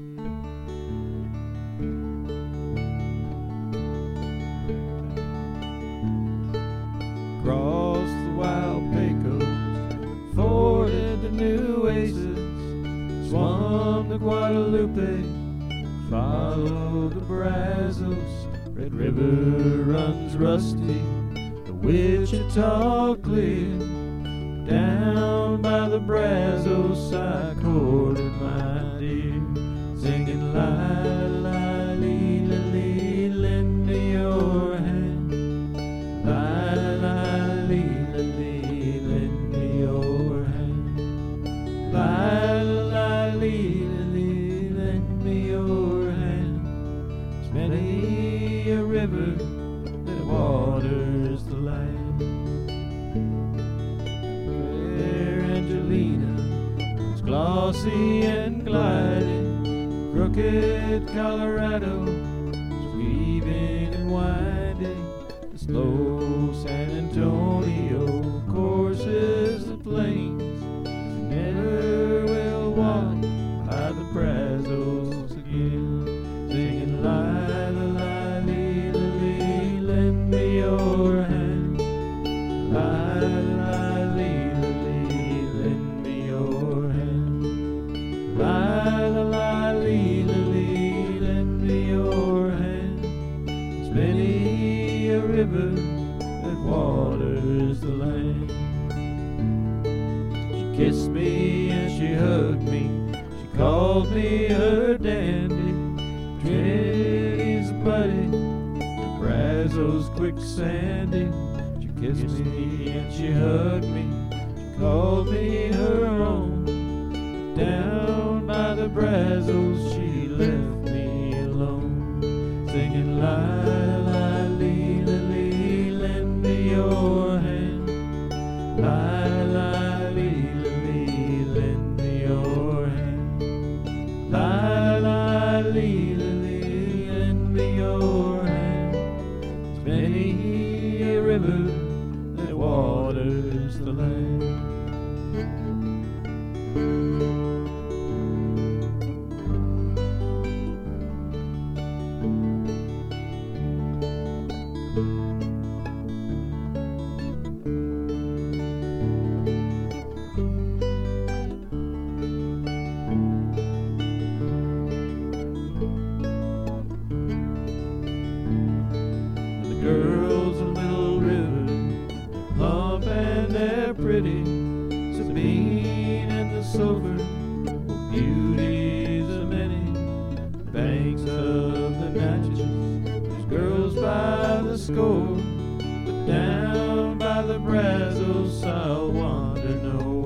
Crossed the wild Pecos, forded the Nueces, swum the Guadalupe, followed the Brazos. Red River runs rusty, the Wichita clear. Down by the Brazos I courted my dear, singing la la lee la lee, lend me your hand. La la lee la lee, lend me your hand. La la lee la lee, lend me your hand. It's many a river that waters the land. It's glossy and gliding, crooked Colorado is weaving and winding. The slow San Antonio courses the plains, never will walk by the Brazos again, singing la la la lee la lee, lend me your hand. La la lee la lee, lend me your hand. La la la lee la lee, lend me your hand. It's many a river that waters the land. She kissed me and she hugged me, she called me her dandy. Trinity's a buddy, the Brazos quicksandy. She kissed me and she hugged me, she called me her own. Down by the Brazos she left me alone, singing la la lee la lee, lend me your hand. La la lee la lee, lend me your hand. La la lee la lee, lend me your hand. It's many a river that waters the land. The girls of Little River plump and they're pretty, Sabine and the Silver, beauties of many. Banks of the Natchez, there's girls by the score, but down by the Brazos I'll wander no